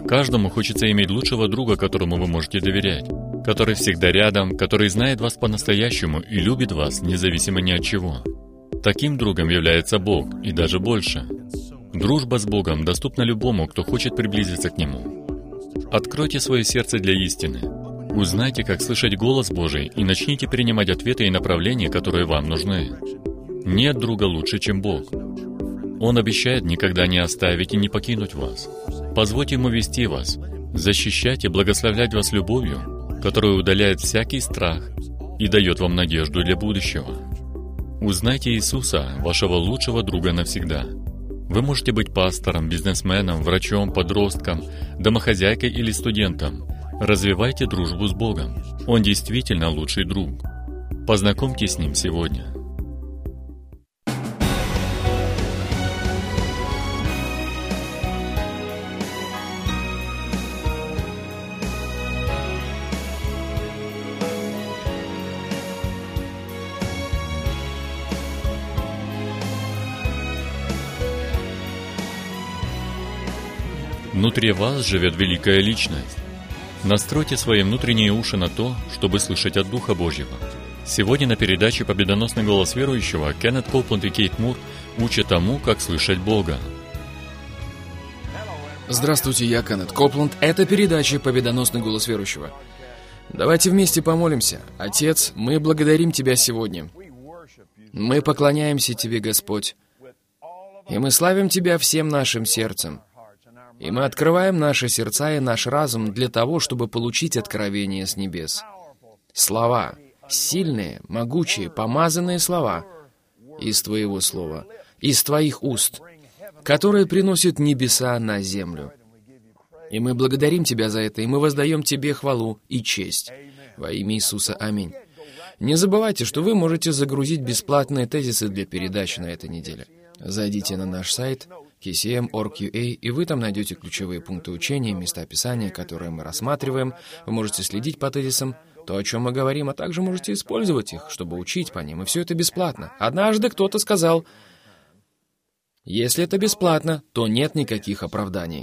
Каждому хочется иметь лучшего друга, которому вы можете доверять, который всегда рядом, который знает вас по-настоящему и любит вас, независимо ни от чего. Таким другом является Бог, и даже больше. Дружба с Богом доступна любому, кто хочет приблизиться к Нему. Откройте свое сердце для истины. Узнайте, как слышать голос Божий, и начните принимать ответы и направления, которые вам нужны. Нет друга лучше, чем Бог. Он обещает никогда не оставить и не покинуть вас. Позвольте Ему вести вас, защищать и благословлять вас любовью, которая удаляет всякий страх и дает вам надежду для будущего. Узнайте Иисуса, вашего лучшего друга навсегда. Вы можете быть пастором, бизнесменом, врачом, подростком, домохозяйкой или студентом. Развивайте дружбу с Богом. Он действительно лучший друг. Познакомьтесь с Ним сегодня. Внутри вас живет великая личность. Настройте свои внутренние уши на то, чтобы слышать от Духа Божьего. Сегодня на передаче «Победоносный голос верующего» Кеннет Копланд и Кейт Мур учат тому, как слышать Бога. Здравствуйте, я Кеннет Копланд. Это передача «Победоносный голос верующего». Давайте вместе помолимся. Отец, мы благодарим Тебя сегодня. Мы поклоняемся Тебе, Господь. И мы славим Тебя всем нашим сердцем. И мы открываем наши сердца и наш разум для того, чтобы получить откровение с небес. Слова, сильные, могучие, помазанные слова из Твоего Слова, из Твоих уст, которые приносят небеса на землю. И мы благодарим Тебя за это, и мы воздаем Тебе хвалу и честь. Во имя Иисуса. Аминь. Не забывайте, что вы можете загрузить бесплатные тезисы для передачи на этой неделе. Зайдите на наш сайт kcm.org.ua, и вы там найдете ключевые пункты учения, места Писания, которые мы рассматриваем. Вы можете следить по тезисам, то, о чем мы говорим, а также можете использовать их, чтобы учить по ним, и все это бесплатно. Однажды кто-то сказал, если это бесплатно, то нет никаких оправданий.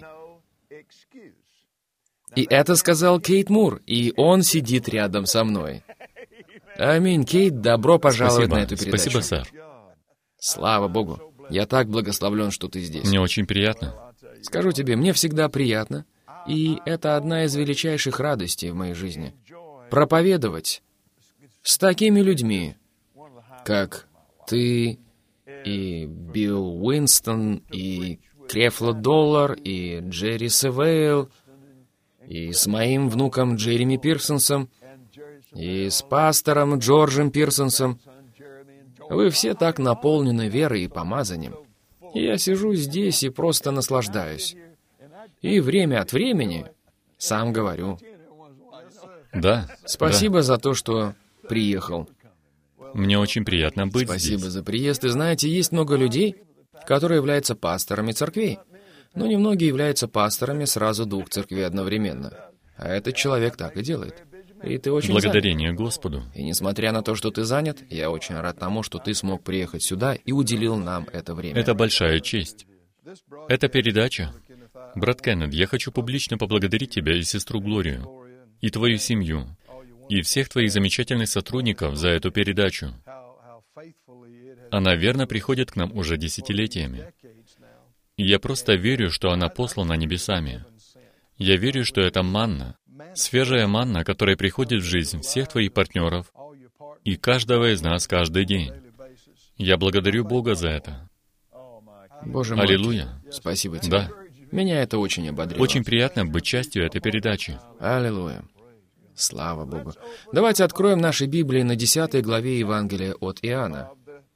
И это сказал Кейт Мур, и он сидит рядом со мной. Аминь, Кейт, добро пожаловать на эту передачу. Спасибо, сэр. Слава Богу. Я так благословлен, что ты здесь. Мне очень приятно. Скажу тебе, мне всегда приятно, и это одна из величайших радостей в моей жизни. Проповедовать с такими людьми, как ты, и Билл Уинстон, и Крефло Доллар, и Джерри Севейл, и с моим внуком Джереми Пирсонсом, и с пастором Джорджем Пирсонсом. Вы все так наполнены верой и помазанием. И я сижу здесь и просто наслаждаюсь. И время от времени сам говорю. Да. Спасибо за то, что приехал. Мне очень приятно быть здесь. Спасибо за приезд. И знаете, есть много людей, которые являются пасторами церквей. Но немногие являются пасторами сразу двух церквей одновременно. А этот человек так и делает. И ты очень Благодарение занят. Господу. И несмотря на то, что ты занят, я очень рад тому, что ты смог приехать сюда и уделил нам это время. Это большая честь. Эта передача. Брат Кеннет, я хочу публично поблагодарить тебя и сестру Глорию, и твою семью, и всех твоих замечательных сотрудников за эту передачу. Она верно приходит к нам уже десятилетиями. И я просто верю, что она послана небесами. Я верю, что это манна, свежая манна, которая приходит в жизнь всех твоих партнеров и каждого из нас каждый день. Я благодарю Бога за это. Боже мой. Аллилуйя. Спасибо тебе. Да. Меня это очень ободрило. Очень приятно быть частью этой передачи. Аллилуйя. Слава Богу. Давайте откроем наши Библии на 10 главе Евангелия от Иоанна.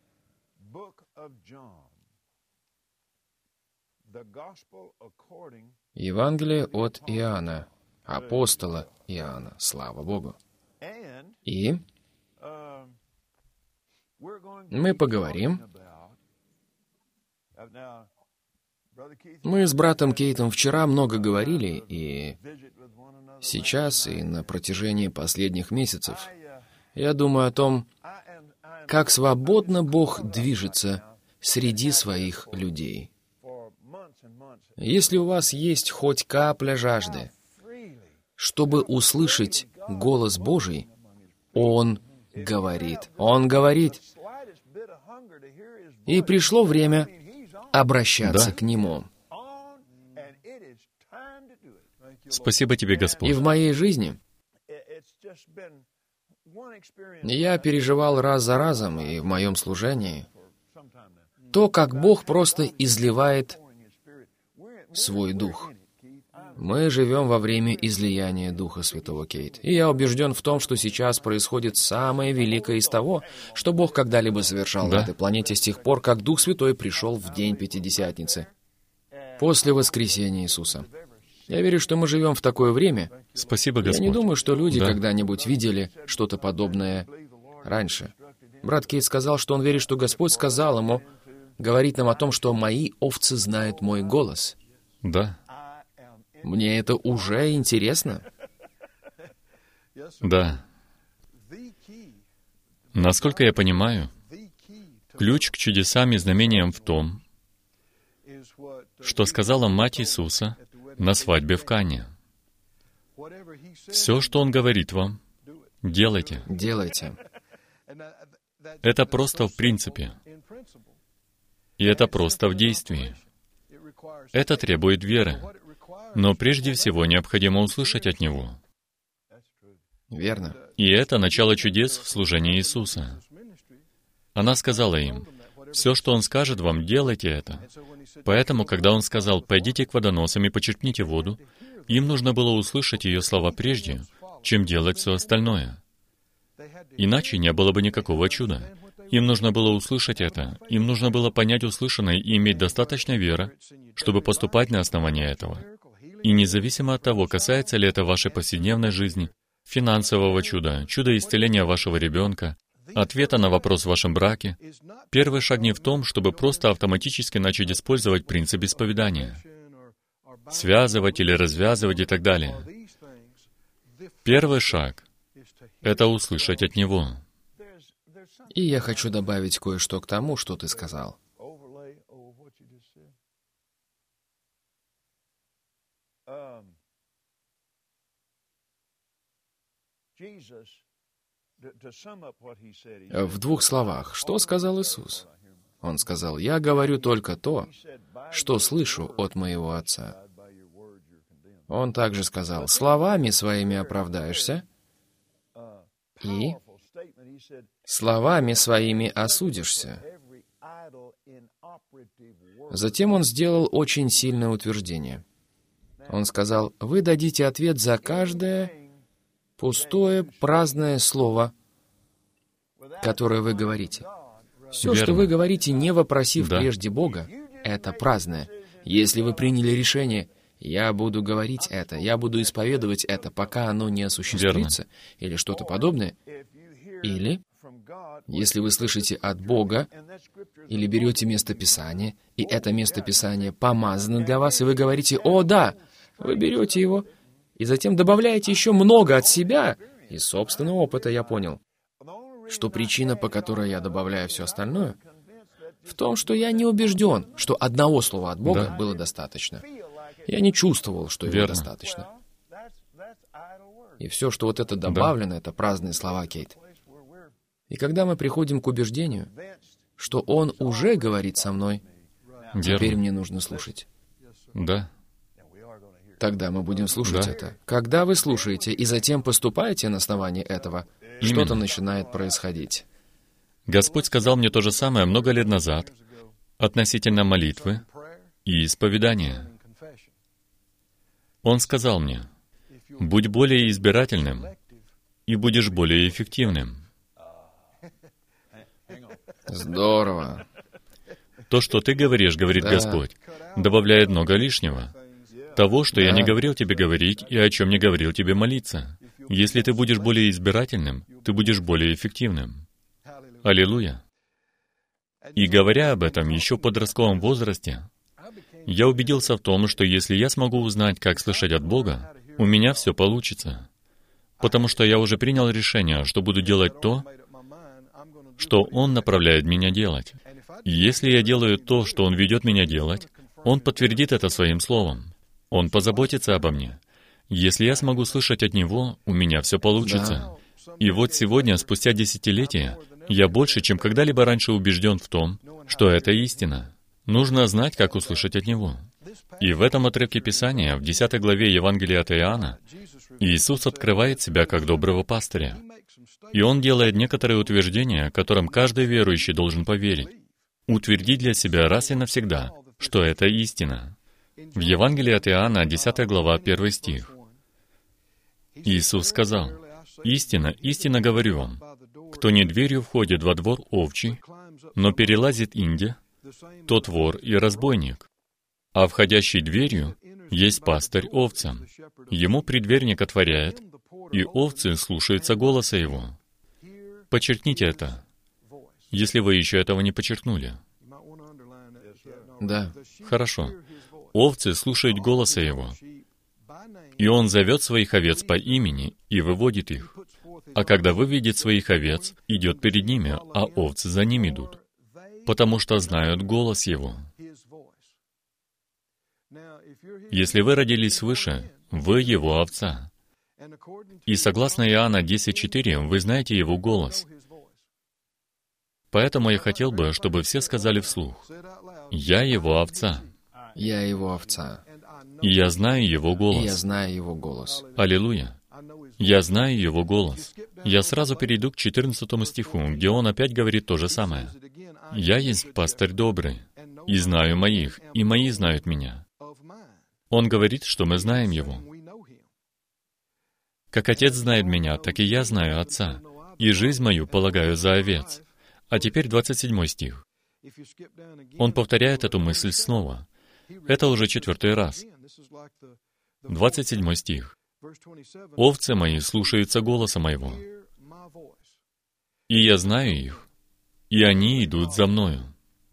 Евангелие от Иоанна, апостола Иоанна. Слава Богу. И мы поговорим. Мы с братом Кейтом вчера много говорили, и сейчас, и на протяжении последних месяцев, я думаю о том, как свободно Бог движется среди своих людей. Если у вас есть хоть капля жажды, чтобы услышать голос Божий, Он говорит. Он говорит. И пришло время обращаться к Нему. Спасибо Тебе, Господь. И в моей жизни я переживал раз за разом, и в моем служении, то, как Бог просто изливает свой Дух. Мы живем во время излияния Духа Святого, Кейт. И я убежден в том, что сейчас происходит самое великое из того, что Бог когда-либо совершал на этой планете с тех пор, как Дух Святой пришел в день Пятидесятницы, после воскресения Иисуса. Я верю, что мы живем в такое время. Спасибо, Господь. Я не думаю, что люди когда-нибудь видели что-то подобное раньше. Брат Кейт сказал, что он верит, что Господь сказал ему, говорит нам о том, что «мои овцы знают мой голос». Да. Мне это уже интересно. Да. Насколько я понимаю, ключ к чудесам и знамениям в том, что сказала мать Иисуса на свадьбе в Кане. Все, что Он говорит вам, делайте. Делайте. Это просто в принципе. И это просто в действии. Это требует веры. Но прежде всего необходимо услышать от Него. Верно. И это начало чудес в служении Иисуса. Она сказала им, «Все, что Он скажет вам, делайте это». Поэтому, когда Он сказал, «Пойдите к водоносам и почерпните воду», им нужно было услышать ее слова прежде, чем делать все остальное. Иначе не было бы никакого чуда. Им нужно было услышать это. Им нужно было понять услышанное и иметь достаточно веры, чтобы поступать на основании этого. И независимо от того, касается ли это вашей повседневной жизни, финансового чуда, чуда исцеления вашего ребенка, ответа на вопрос в вашем браке, первый шаг не в том, чтобы просто автоматически начать использовать принцип исповедания, связывать или развязывать и так далее. Первый шаг — это услышать от Него. И я хочу добавить кое-что к тому, что ты сказал. В двух словах, что сказал Иисус? Он сказал, «Я говорю только то, что слышу от моего Отца». Он также сказал, «Словами своими оправдаешься, и словами своими осудишься». Затем он сделал очень сильное утверждение. Он сказал, «Вы дадите ответ за каждое пустое, праздное слово, которое вы говорите». Все, что вы говорите, не вопросив прежде Бога, это праздное. Если вы приняли решение, я буду говорить это, я буду исповедовать это, пока оно не осуществится, или что-то подобное, или, если вы слышите от Бога, или берете местописание, и это местописание помазано для вас, и вы говорите, «О, да!» Вы берете его, и затем добавляете еще много от себя. Из собственного опыта я понял, что причина, по которой я добавляю все остальное, в том, что я не убежден, что одного слова от Бога было достаточно. Я не чувствовал, что его достаточно. И все, что вот это добавлено, это праздные слова, Кейт. И когда мы приходим к убеждению, что Он уже говорит со мной, теперь мне нужно слушать. Да. Тогда мы будем слушать это. Когда вы слушаете и затем поступаете на основании этого, что-то начинает происходить. Господь сказал мне то же самое много лет назад относительно молитвы и исповедания. Он сказал мне, «Будь более избирательным, и будешь более эффективным». Здорово. То, что ты говоришь, говорит Господь, добавляет много лишнего. Того, что я не говорил тебе говорить, и о чем не говорил тебе молиться. Если ты будешь более избирательным, ты будешь более эффективным. Аллилуйя. И говоря об этом еще в подростковом возрасте, я убедился в том, что если я смогу узнать, как слышать от Бога, у меня все получится. Потому что я уже принял решение, что буду делать то, что Он направляет меня делать. И если я делаю то, что Он ведет меня делать, Он подтвердит это своим словом. Он позаботится обо мне. Если я смогу слышать от Него, у меня все получится. И вот сегодня, спустя десятилетия, я больше, чем когда-либо раньше убежден в том, что это истина. Нужно знать, как услышать от Него. И в этом отрывке Писания, в 10 главе Евангелия от Иоанна, Иисус открывает себя как доброго пастыря. И Он делает некоторые утверждения, которым каждый верующий должен поверить. Утвердить для себя раз и навсегда, что это истина. В Евангелии от Иоанна, 10 глава, 1 стих. Иисус сказал: «Истина, истинно говорю вам, кто не дверью входит во двор овчий, но перелазит инде, тот вор и разбойник. А входящий дверью есть пастырь овцам. Ему предверник отворяет, и овцы слушаются голоса его». Подчеркните это, если вы еще этого не подчеркнули. Да. Хорошо. Овцы слушают голоса его, и он зовет своих овец по имени и выводит их. А когда выведет своих овец, идет перед ними, а овцы за ним идут, потому что знают голос его. Если вы родились свыше, вы его овца. И согласно Иоанна 10:4, вы знаете его голос. Поэтому я хотел бы, чтобы все сказали вслух: «Я его овца». Я его овца. И я знаю его голос. И я знаю его голос. Аллилуйя. Я знаю его голос. Я сразу перейду к 14 стиху, где он опять говорит то же самое. «Я есть пастырь добрый, и знаю моих, и мои знают меня». Он говорит, что мы знаем его. «Как Отец знает меня, так и я знаю Отца, и жизнь мою полагаю за овец». А теперь 27 стих. Он повторяет эту мысль снова. Это уже 4-й раз. 27 стих. «Овцы мои слушаются голоса моего, и я знаю их, и они идут за мною».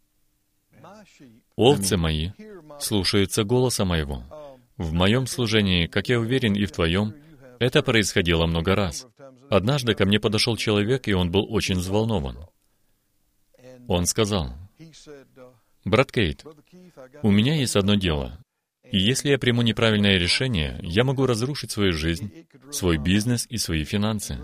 Овцы мои слушаются голоса моего. В моем служении, как я уверен и в твоем, это происходило много раз. Однажды ко мне подошел человек, и он был очень взволнован. Он сказал: «Брат Кейт, у меня есть одно дело, и если я приму неправильное решение, я могу разрушить свою жизнь, свой бизнес и свои финансы».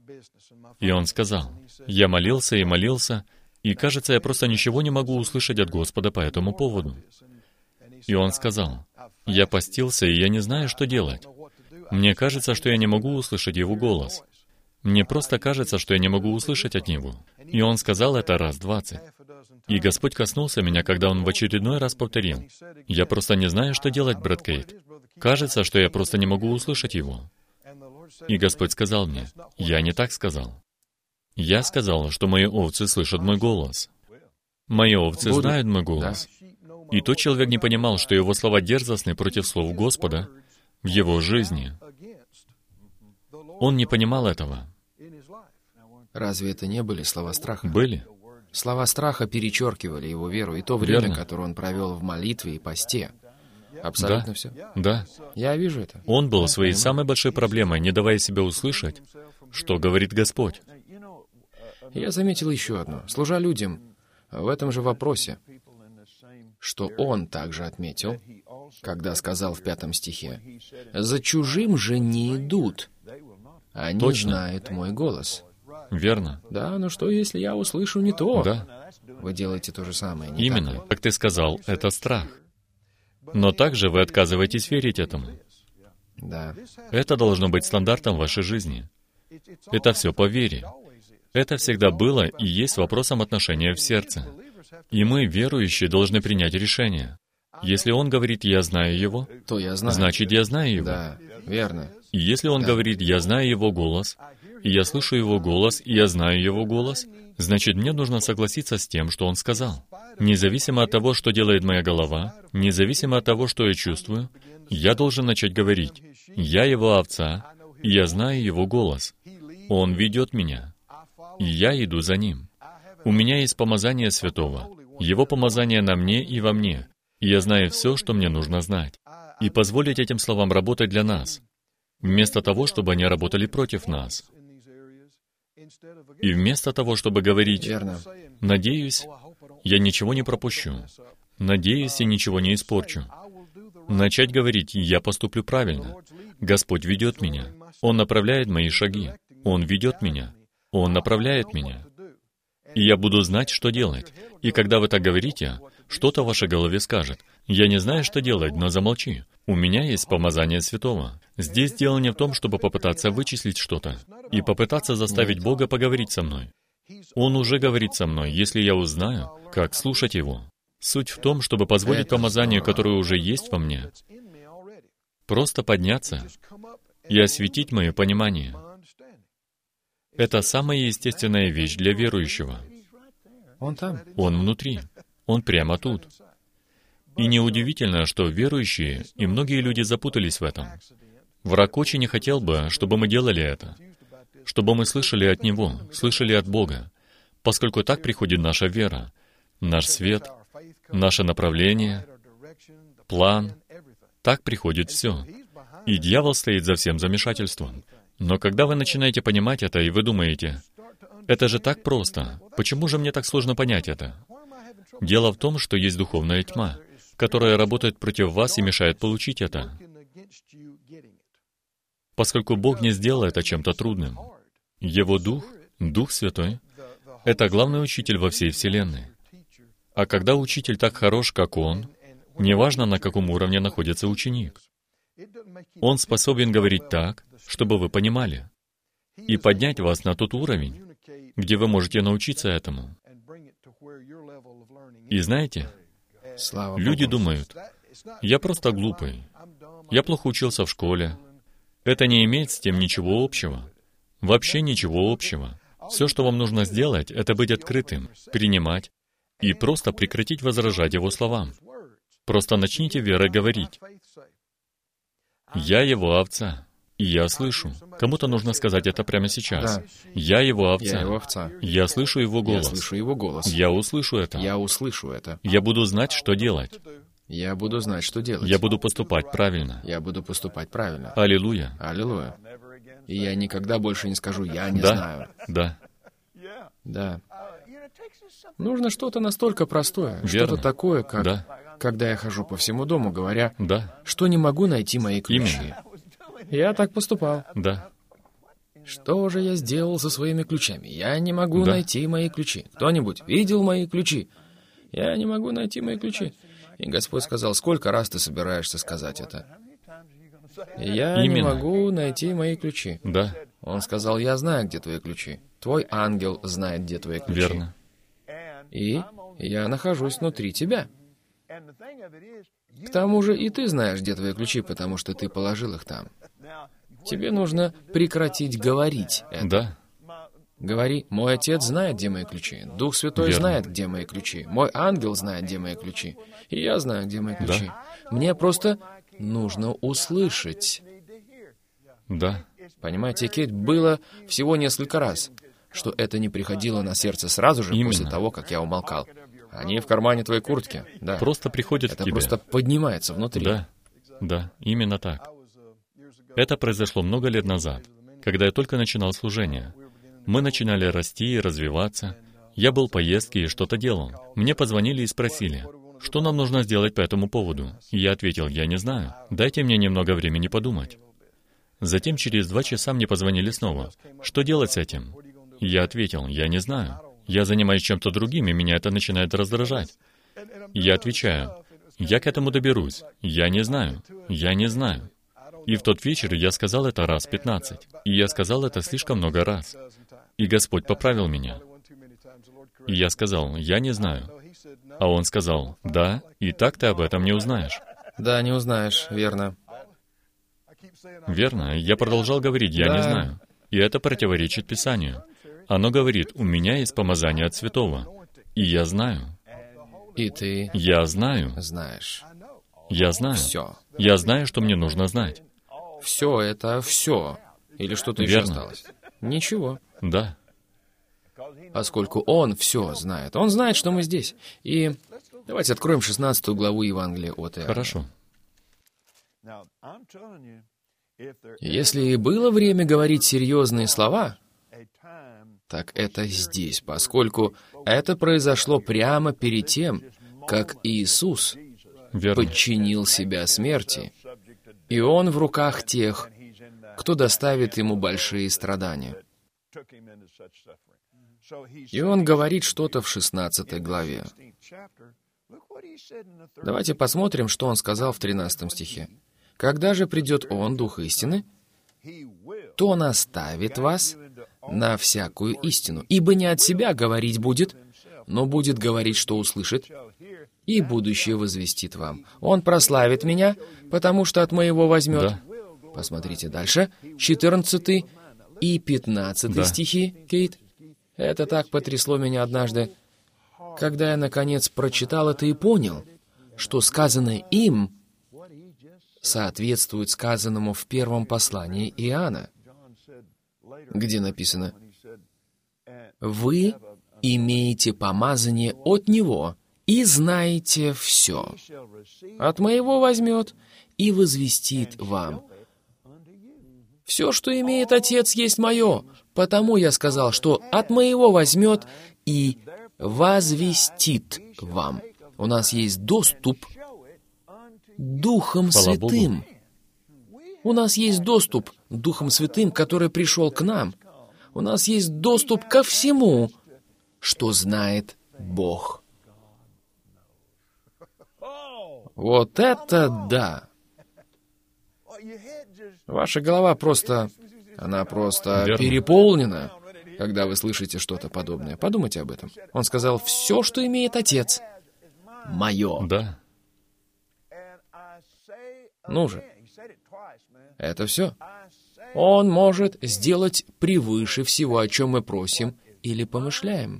И он сказал: «Я молился и молился, и, кажется, я просто ничего не могу услышать от Господа по этому поводу». И он сказал: «Я постился, и я не знаю, что делать. Мне кажется, что я не могу услышать Его голос. Мне просто кажется, что я не могу услышать от Него». И он сказал это раз 20. И Господь коснулся меня, когда он в очередной раз повторил: «Я просто не знаю, что делать, брат Кейт. Кажется, что я просто не могу услышать Его». И Господь сказал мне: «Я не так сказал. Я сказал, что мои овцы слышат мой голос. Мои овцы знают мой голос». И тот человек не понимал, что его слова дерзостны против слов Господа в его жизни. Он не понимал этого. Разве это не были слова страха? Были. Слова страха перечеркивали его веру и то время, Верно. которое он провел в молитве и посте. Абсолютно все. Да. Я вижу это. Он был своей самой большой проблемой, не давая себя услышать, что говорит Господь. Я заметил еще одно. Служа людям в этом же вопросе, что он также отметил, когда сказал в 5 стихе: «За чужим же не идут, они Точно. знают мой голос». Верно. Да, но что, если я услышу не то? Да. Вы делаете то же самое, не Именно, так ли? как ты сказал, это страх. Но также вы отказываетесь верить этому. Да. Это должно быть стандартом в вашей жизни. Это все по вере. Это всегда было и есть вопросом отношения в сердце. И мы, верующие, должны принять решение. Если Он говорит «я знаю Его», То я знаю. значит, я знаю Его. Да, верно. И если Он говорит «я знаю Его голос», и я слышу Его голос, и я знаю Его голос, значит, мне нужно согласиться с тем, что Он сказал. Независимо от того, что делает моя голова, независимо от того, что я чувствую, я должен начать говорить: «Я Его овца, и я знаю Его голос. Он ведет меня, и я иду за Ним. У меня есть помазание Святого, Его помазание на мне и во мне, и я знаю все, что мне нужно знать». И позволить этим словам работать для нас, вместо того, чтобы они работали против нас. И вместо того, чтобы говорить: Верно. «Надеюсь, я ничего не пропущу. Надеюсь, я ничего не испорчу. Начать говорить: «Я поступлю правильно. Господь ведет меня. Он направляет мои шаги. Он ведет меня. Он направляет меня. И я буду знать, что делать». И когда вы так говорите, что-то в вашей голове скажет: «Я не знаю, что делать, но замолчи. У меня есть помазание святого». Здесь дело не в том, чтобы попытаться вычислить что-то и попытаться заставить Бога поговорить со мной. Он уже говорит со мной, если я узнаю, как слушать Его. Суть в том, чтобы позволить помазанию, которое уже есть во мне, просто подняться и осветить мое понимание. Это самая естественная вещь для верующего. Он там. Он внутри. Он прямо тут. И неудивительно, что верующие и многие люди запутались в этом. Враг очень не хотел бы, чтобы мы делали это, чтобы мы слышали от Него, слышали от Бога, поскольку так приходит наша вера, наш свет, наше направление, план. Так приходит все. И дьявол стоит за всем замешательством. Но когда вы начинаете понимать это, и вы думаете: «Это же так просто. Почему же мне так сложно понять это?» Дело в том, что есть духовная тьма, которая работает против вас и мешает получить это. Поскольку Бог не сделал это чем-то трудным. Его Дух, Дух Святой, это главный учитель во всей Вселенной. А когда учитель так хорош, как Он, неважно, на каком уровне находится ученик, он способен говорить так, чтобы вы понимали, и поднять вас на тот уровень, где вы можете научиться этому. И знаете, люди думают: «Я просто глупый, я плохо учился в школе». Это не имеет с тем ничего общего. Вообще ничего общего. Все, что вам нужно сделать, это быть открытым, принимать и просто прекратить возражать Его словам. Просто начните верой говорить: «Я Его овца, и я слышу». Кому-то нужно сказать это прямо сейчас. Да. «Я Его овца. Я Его овца. Я слышу Его голос. Я слышу Его голос. Я услышу это. Я услышу это. Я буду знать, что делать. Я буду знать, что делать. Я буду поступать правильно». Я буду поступать правильно. Аллилуйя. Аллилуйя. И я никогда больше не скажу: «Я не Да, знаю». да, Да. Нужно что-то настолько простое, Верно. что-то такое, как да, когда я хожу по всему дому, говоря, да, что не могу найти мои ключи. Именно. Я так поступал. да, Что же я сделал со своими ключами? Я не могу Да. найти мои ключи. Кто-нибудь видел мои ключи? Я не могу найти мои ключи. И Господь сказал: «Сколько раз ты собираешься сказать это?» Я не Именно. могу найти мои ключи. да, Он сказал: «Я знаю, где твои ключи. Твой ангел знает, где твои ключи. верно. И я нахожусь внутри тебя. К тому же и ты знаешь, где твои ключи, потому что ты положил их там. Тебе нужно прекратить говорить это. Да, Говори: «Мой Отец знает, где мои ключи. Дух Святой Верно. знает, где мои ключи. Мой ангел знает, где мои ключи. И я знаю, где мои ключи. Мне просто нужно услышать». да, Понимаете, Кейт, было всего несколько раз, что это не приходило на сердце сразу же Именно. после того, как я умолкал. Они в кармане твоей куртки. Да. просто приходит Это к тебе. просто поднимается внутри. Да, да, именно так. Это произошло много лет назад, когда я только начинал служение. Мы начинали расти и развиваться. Я был в поездке и что-то делал. Мне позвонили и спросили: «Что нам нужно сделать по этому поводу?» И я ответил: «Я не знаю. Дайте мне немного времени подумать». Затем через 2 часа мне позвонили снова. «Что делать с этим?» И я ответил: «Я не знаю. Я занимаюсь чем-то другим, и меня это начинает раздражать». И я отвечаю: «Я к этому доберусь. Я не знаю. Я не знаю». И в тот вечер я сказал это раз 15. И я сказал это слишком много раз. И Господь поправил меня. И я сказал: «Я не знаю». А Он сказал: «Да, и так ты об этом не узнаешь». Да, не узнаешь, верно. Верно, я продолжал говорить: «Я не Да. знаю». И это противоречит Писанию. Оно говорит: «У меня есть помазание от святого». И я знаю. И ты Я знаю. знаешь. Я знаю. Все. Я знаю, что мне нужно знать. Все это все. Или что-то еще Верно. осталось? Ничего. Да. Поскольку Он все знает. Он знает, что мы здесь. И давайте откроем 16 главу Евангелия от Иоанна. Хорошо. Если и было время говорить серьезные слова, так это здесь, поскольку это произошло прямо перед тем, как Иисус Верно. подчинил себя смерти, и Он в руках тех, кто доставит Ему большие страдания. И Он говорит что-то в 16 главе. Давайте посмотрим, что Он сказал в 13 стихе. «Когда же придет Он, Дух истины, то наставит вас на всякую истину, ибо не от себя говорить будет, но будет говорить, что услышит, и будущее возвестит вам. Он прославит меня, потому что от моего возьмет». Да. Посмотрите дальше, 14 и 15 Да. стихи, Кейт. Это так потрясло меня однажды, когда я, наконец, прочитал это и понял, что сказанное им соответствует сказанному в первом послании Иоанна, где написано: «Вы имеете помазание от Него и знаете все. От Моего возьмет и возвестит вам. Все, что имеет Отец, есть Мое, потому я сказал, что от Моего возьмет и возвестит вам». У нас есть доступ Духом Хвала Святым. У нас есть доступ Духом Святым, который пришел к нам. У нас есть доступ ко всему, что знает Бог. Вот это да! Ваша голова просто... Она просто Верно. переполнена, когда вы слышите что-то подобное. Подумайте об этом. Он сказал: «Все, что имеет Отец, мое». Да. Ну же. Это все. Он может сделать превыше всего, о чем мы просим или помышляем.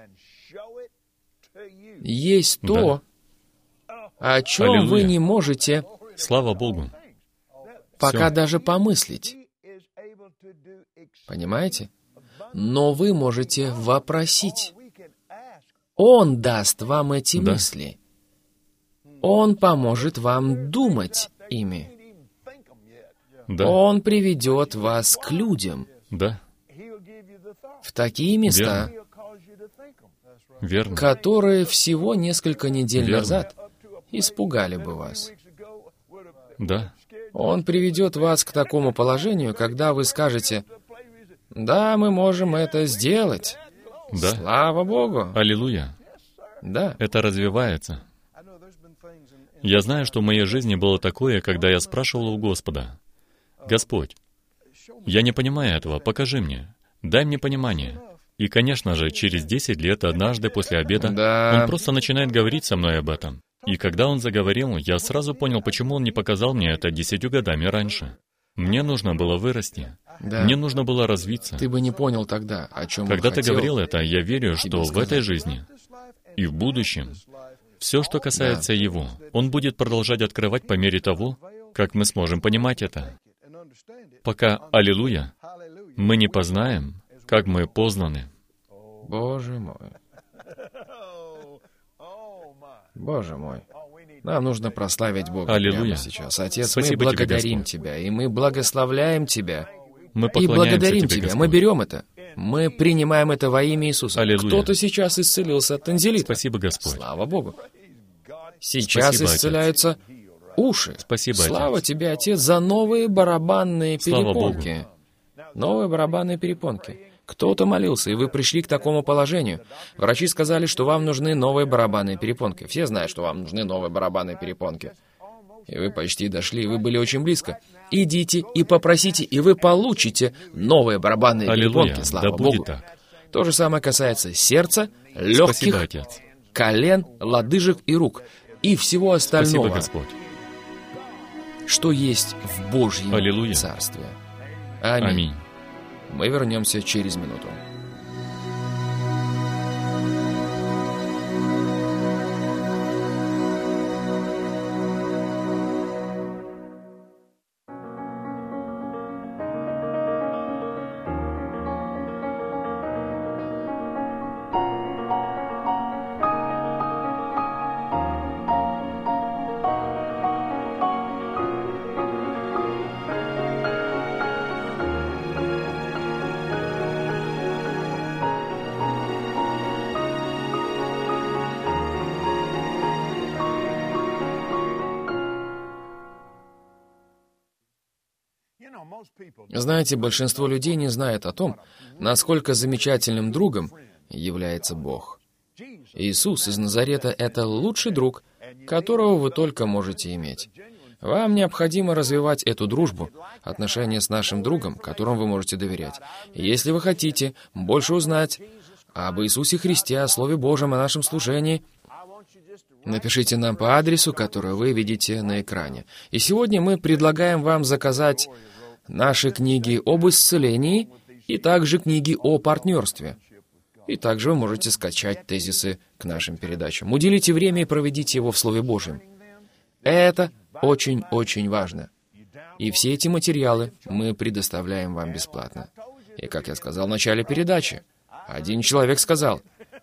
Есть то, о чем вы Аллилуйя. не можете Слава Богу. пока Всё. даже помыслить. Понимаете? Но вы можете вопросить. Он даст вам эти Да. мысли. Он поможет вам думать ими. Да. Он приведет вас к людям, Да. в такие места, Верно. которые всего несколько недель Верно. назад испугали бы вас. Да. Он приведет вас к такому положению, когда вы скажете: «Да, мы можем это сделать». Да. Слава Богу! Аллилуйя. Да. Это развивается. Я знаю, что в моей жизни было такое, когда я спрашивал у Господа: «Господь, я не понимаю этого, покажи мне, дай мне понимание». И, конечно же, через 10 лет, однажды после обеда, Да. он просто начинает говорить со мной об этом. И когда он заговорил, я сразу понял, почему он не показал мне это 10 годами раньше. Мне нужно было вырасти. Да. Мне нужно было развиться. Ты бы не понял тогда, о чем Когда он ты хотел. говорил это, я верю, что в сказать. этой жизни и в будущем все, что касается Его, Он будет продолжать открывать по мере того, как мы сможем понимать это. Пока, аллилуйя, мы не познаем, как мы познаны. Боже мой. Боже мой. Нам нужно прославить Бога Аллилуйя. прямо сейчас. Отец, Спасибо мы тебе, благодарим Господь. Тебя, и мы благословляем Тебя, Мы и поклоняемся благодарим Тебе, Тебя. Господь. Мы берем это. Мы принимаем это во имя Иисуса. Аллилуйя. Кто-то сейчас исцелился от танзелита. Спасибо, Господь. Слава Богу. Сейчас Спасибо, Отец. исцеляются уши. Спасибо, Слава Отец. Тебе, Отец, за новые барабанные Слава перепонки. Новые барабанные перепонки. Кто-то молился, и вы пришли к такому положению. Врачи сказали, что вам нужны новые барабанные перепонки. Все знают, что вам нужны новые барабанные перепонки. И вы почти дошли, и вы были очень близко. Идите и попросите, и вы получите новые барабанные Аллилуйя. перепонки. Слава Да Богу. будет так. То же самое касается сердца, Спасибо, легких, Отец. колен, лодыжек и рук. И всего остального, Спасибо, Господь. что есть в Божьем Аллилуйя. Царстве. Аминь. Аминь. Мы вернемся через минуту. Знаете, большинство людей не знает о том, насколько замечательным другом является Бог. Иисус из Назарета — это лучший друг, которого вы только можете иметь. Вам необходимо развивать эту дружбу, отношения с нашим другом, которому вы можете доверять. Если вы хотите больше узнать об Иисусе Христе, о Слове Божьем, о нашем служении, напишите нам по адресу, который вы видите на экране. И сегодня мы предлагаем вам заказать наши книги об исцелении и также книги о партнерстве. И также вы можете скачать тезисы к нашим передачам. Уделите время и проведите его в Слове Божьем. Это очень-очень важно. И все эти материалы мы предоставляем вам бесплатно. И, как я сказал в начале передачи, один человек сказал,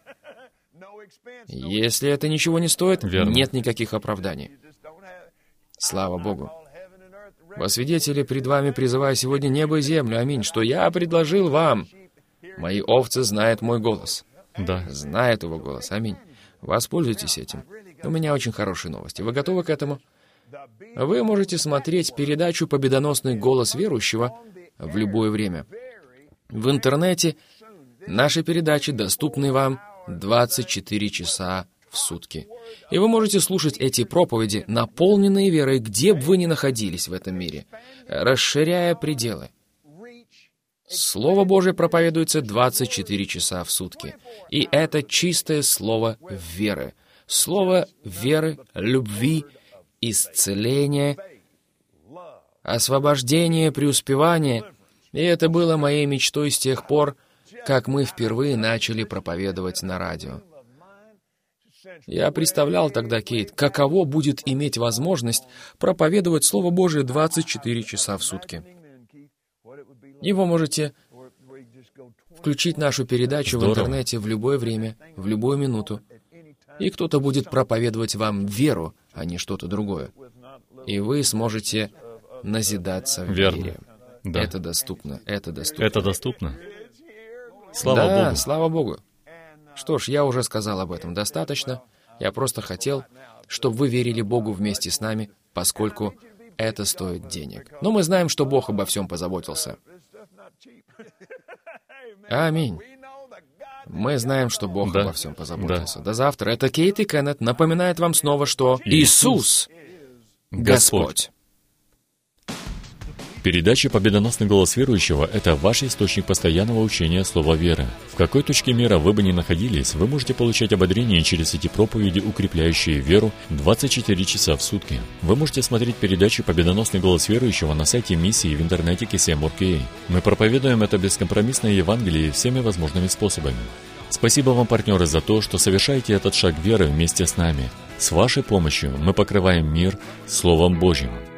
если это ничего не стоит, Верно. Нет никаких оправданий. Слава Богу. Во свидетели пред вами призываю сегодня небо и землю, аминь, что я предложил вам. Мои овцы знают мой голос. Да. Знают его голос, аминь. Воспользуйтесь этим. У меня очень хорошие новости. Вы готовы к этому? Вы можете смотреть передачу «Победоносный голос верующего» в любое время. В интернете наши передачи доступны вам 24 часа в сутки. И вы можете слушать эти проповеди, наполненные верой, где бы вы ни находились в этом мире, расширяя пределы. Слово Божие проповедуется 24 часа в сутки. И это чистое слово веры. Слово веры, любви, исцеления, освобождения, преуспевания. И это было моей мечтой с тех пор, как мы впервые начали проповедовать на радио. Я представлял тогда, Кейт, каково будет иметь возможность проповедовать Слово Божие 24 часа в сутки. И вы можете включить нашу передачу в интернете в любое время, в любую минуту. И кто-то будет проповедовать вам веру, а не что-то другое. И вы сможете назидаться в вере. Да. Это доступно, это доступно. Это доступно? Слава Да, Богу. слава Богу. Что ж, я уже сказал об этом достаточно. Я просто хотел, чтобы вы верили Богу вместе с нами, поскольку это стоит денег. Но мы знаем, что Бог обо всем позаботился. Аминь. Мы знаем, что Бог обо всем позаботился. До завтра. Это Кейт и Кеннет напоминает вам снова, что Иисус — Господь. Передача «Победоносный голос верующего» — это ваш источник постоянного учения слова веры. В какой точке мира вы бы ни находились, вы можете получать ободрение через эти проповеди, укрепляющие веру, 24 часа в сутки. Вы можете смотреть передачу «Победоносный голос верующего» на сайте миссии в интернете KCM.org.ua. Мы проповедуем это бескомпромиссное Евангелие всеми возможными способами. Спасибо вам, партнеры, за то, что совершаете этот шаг веры вместе с нами. С вашей помощью мы покрываем мир Словом Божьим.